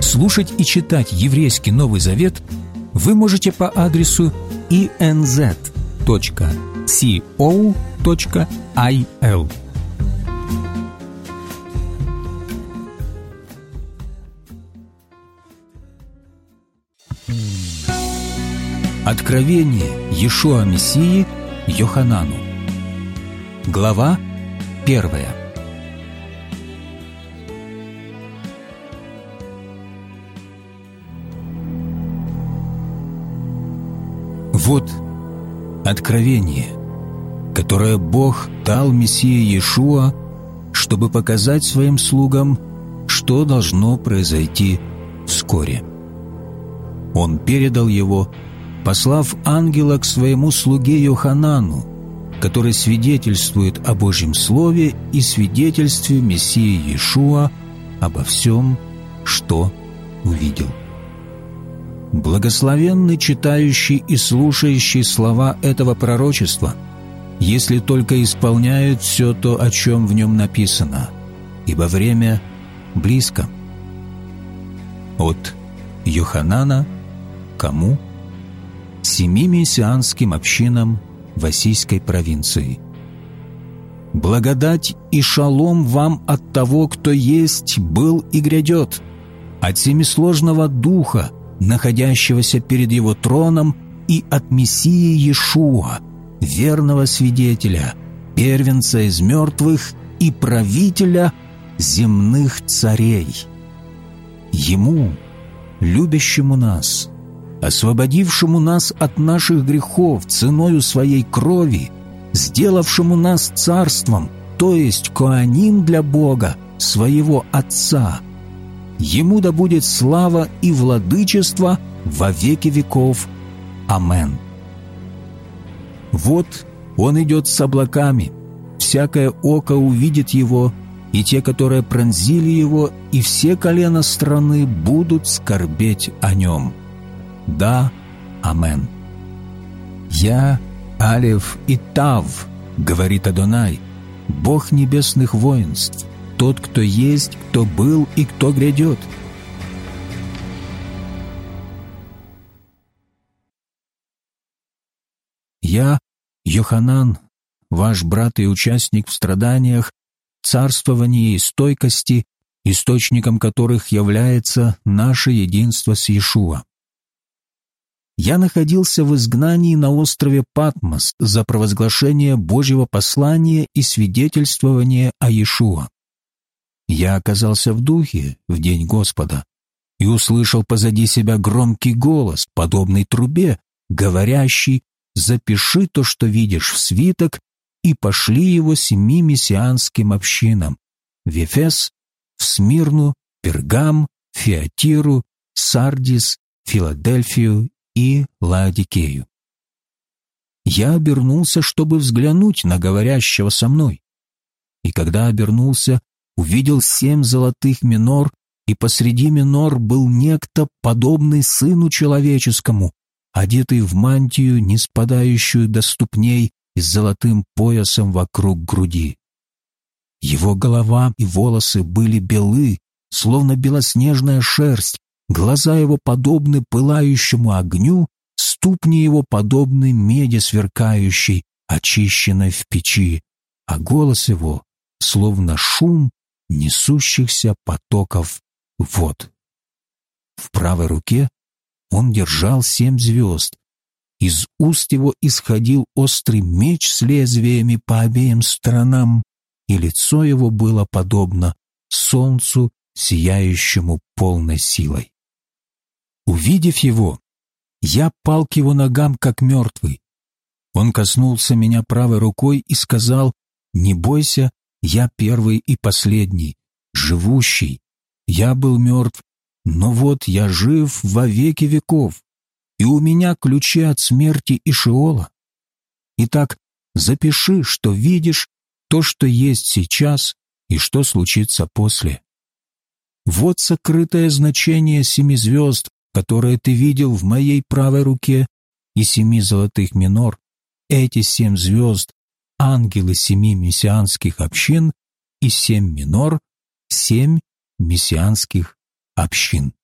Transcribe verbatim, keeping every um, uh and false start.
Слушать и читать еврейский Новый Завет вы можете по адресу и эн зет точка ко точка ай эл. Откровение Иешуа Мессии Йоханану. Глава первая. Вот откровение, которое Бог дал Мессии Иешуа, чтобы показать своим слугам, что должно произойти вскоре. Он передал его, послав ангела к своему слуге Йоханану, который свидетельствует о Божьем Слове и свидетельстве Мессии Иешуа обо всем, что увидел. Благословенны читающий и слушающий слова этого пророчества, если только исполняют все то, о чем в нем написано, ибо время близко. От Йоханана кому? Семи мессианским общинам в Асийской провинции. Благодать и шалом вам от того, кто есть, был и грядет, от семисложного Духа, находящегося перед Его троном, и от Мессии Иешуа, верного свидетеля, первенца из мертвых и правителя земных царей. Ему, любящему нас, освободившему нас от наших грехов ценою Своей крови, сделавшему нас царством, то есть коаним для Бога, Своего Отца, Ему да будет слава и владычество во веки веков. Амен. Вот Он идет с облаками, всякое око увидит Его, и те, которые пронзили Его, и все колена страны будут скорбеть о Нем. Да, амен. «Я, Алеф и Тав, — говорит Адонай, — Бог небесных воинств, тот, кто есть, кто был и кто грядет». Я, Йоханан, ваш брат и участник в страданиях, царствовании и стойкости, источником которых является наше единство с Иешуа. Я находился в изгнании на острове Патмос за провозглашение Божьего послания и свидетельствование о Иешуа. Я оказался в духе в день Господа и услышал позади себя громкий голос, подобный трубе, говорящий: «Запиши то, что видишь, в свиток, и пошли его семи мессианским общинам: в Ефес, в Смирну, Пергам, Фиатиру, Сардис, Филадельфию и Лаодикею». Я обернулся, чтобы взглянуть на говорящего со мной. И когда обернулся, увидел семь золотых минор, и посреди минор был некто, подобный Сыну Человеческому, одетый в мантию, не спадающую до ступней, и с золотым поясом вокруг груди. Его голова и волосы были белы, словно белоснежная шерсть, глаза его подобны пылающему огню, ступни его подобны меди сверкающей, очищенной в печи, а голос его словно шум несущихся потоков вод. В правой руке он держал семь звезд. Из уст его исходил острый меч с лезвиями по обеим сторонам, и лицо его было подобно солнцу, сияющему полной силой. Увидев его, я пал к его ногам, как мертвый. Он коснулся меня правой рукой и сказал: «Не бойся, я первый и последний, живущий. Я был мертв, но вот я жив во веки веков, и у меня ключи от смерти и Шеола. Итак, запиши, что видишь, то, что есть сейчас, и что случится после. Вот сокрытое значение семи звезд, которые ты видел в моей правой руке, и семи золотых минор. Эти семь звезд — ангелы семи мессианских общин, и семь минор — семь мессианских общин».